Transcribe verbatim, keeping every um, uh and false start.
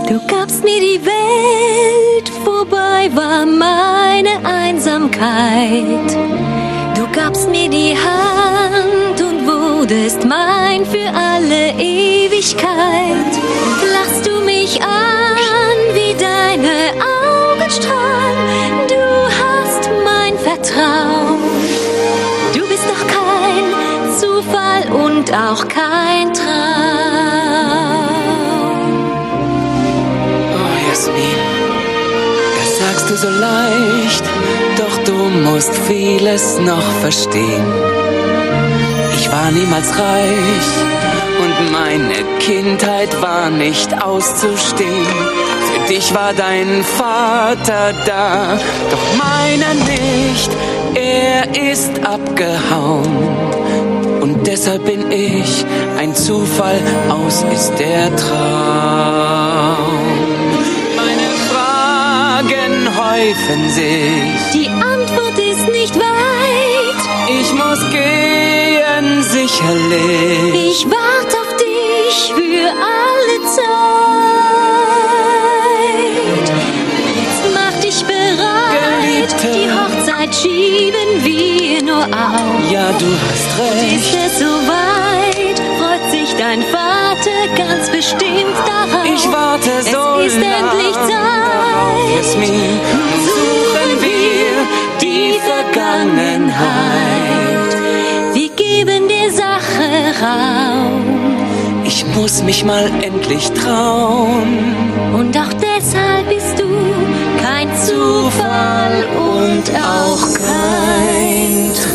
Du gabst mir die Welt, vorbei war meine Einsamkeit. Du gabst mir die Hand und wurdest mein für alle Ewigkeit. Lachst du mich an, wie deine Augen strahlen, du hast mein Vertrauen. Du bist doch kein Zufall und auch kein Traum. Oh Jasmin, das sagst du so leicht, doch du musst vieles noch verstehen. Ich war niemals reich und meine Kindheit war nicht auszustehen. Für dich war dein Vater da, doch meiner nicht, er ist abgehauen. Und deshalb bin ich ein Zufall, aus ist der Traum. Meine Fragen häufen sich, Die Antwort ist nicht weit. ich muss gehen, sicherlich. Ich warte auf dich für alle Zeit. Jetzt mach dich bereit. Geliebte. Die Hochzeit schieben wir nur auf. Ja, du hast Ist recht. es soweit? Freut sich dein Vater ganz bestimmt darauf. Ich warte so Es ist lang endlich darauf, Zeit. Jasmin. Nun suchen wir die Vergangenheit. Wir geben der Sache Raum. Ich muss mich mal endlich trauen. Und auch deshalb bist du kein Zufall und auch kein Traum.